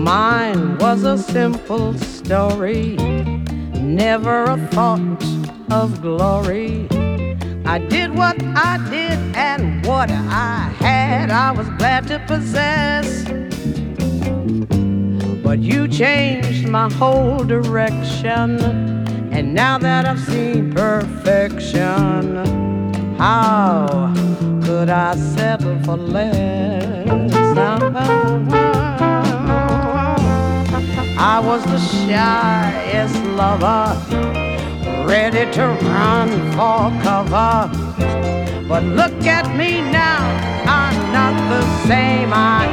Mine was a simple story, never a thought of glory. I did what I did, and what I had I was glad to possess. But you changed my whole direction, and now that I've seen perfection, how could I settle for less? I was the shyest lover, ready to run for cover. But look at me now, I'm not the same I